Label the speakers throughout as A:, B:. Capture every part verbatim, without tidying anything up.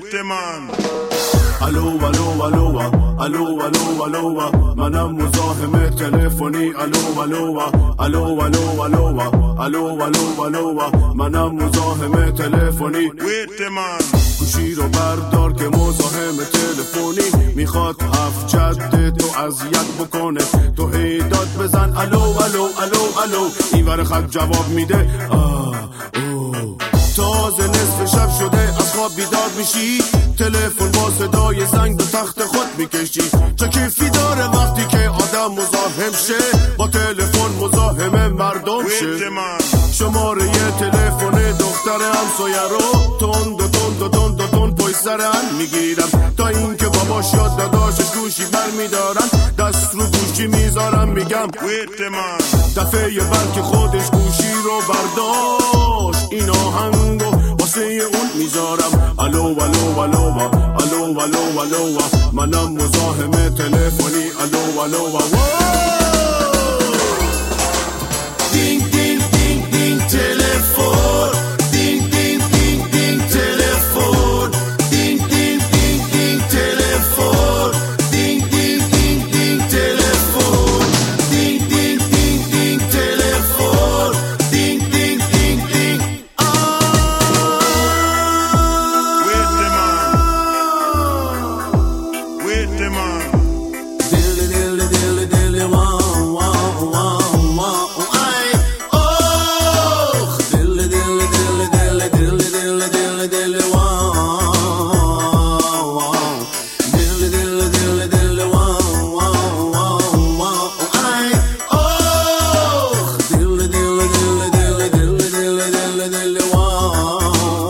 A: ویت من
B: الو الو الو الو الو الو منم مزاحم تلفنی الو الو الو الو الو الو الو الو منم مزاحم تلفنی
A: ویت من
B: گوشی رو بردار که مزاحم تلفنی میخواد هفت جد تو اذیت بکنه تو هی داد بزن الو الو الو الو این ور خط جواب میده آه اوه تازه نصف شب شده از خواب بیدار میشی تلفن با صدای زنگ به تخت خود میکشی چه کیفی داره وقتی که آدم مزاحم شه با تلفن مزاحم مردم شه شماره یه تلفن دختر همسایه رو تند و تند و تند و تند پشت سرم میگیرم تا اینکه باباش یا داداشش گوشی برمیدارن دست رو گوشی میذارم میگم
A: ویت من
B: دفعه بلکه خودش گوشی رو برداشت این آهنگو واسه اون میذارم الو الو الو الو الو الو منم مزاحم تلفنی الو الو دینگ دینگ دینگ دینگ تلفن دینگ دینگ دینگ دینگ تلفن دینگ دینگ دینگ دینگ تلفن دینگ دینگ دینگ دینگ تلفن دینگ دینگ دینگ دینگ تلفن دینگ دینگ دینگ دینگ
A: ویت من ویت من
B: دل دل دل دل وان وان وان وان ای اوه دل دل دل دل دل دل دل دل وان وان دل دل دل دل وان وان وان وان ای اوه دل دل دل دل دل دل دل دل وان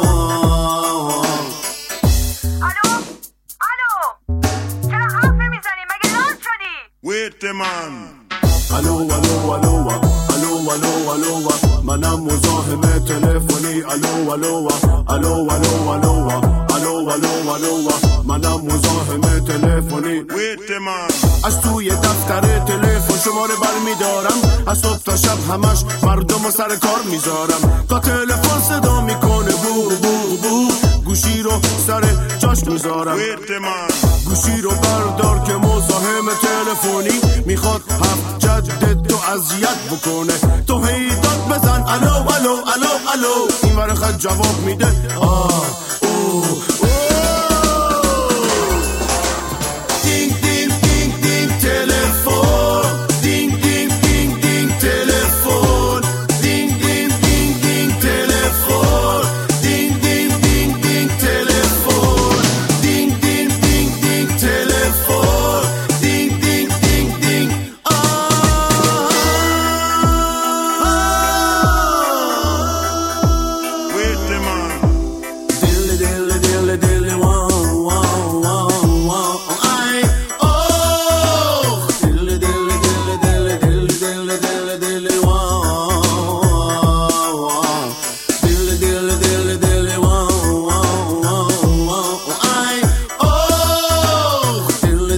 C: الو الو چرا حرف نمیزنی مگه لال شدی
A: ویت من
B: الو الو الو الو الو الو منم مزاحم تلفنی الو الو الو الو الو الو الو الو منم مزاحم تلفنی
A: ویت من
B: از توی دفتر تلفن شماره برمیدارم از صبح تا شب همش مردم و سر کار میذارم تا تلفن صدا میکنه بو بو بو گوشی رو سر جاش میذارم
A: ویت من
B: گوشی رو بردار که مزاحم تلفنی میخواد هفت جد تو اذیت بکنه تو هی داد بزن الو الو الو الو این ور خط جواب میده آه اوه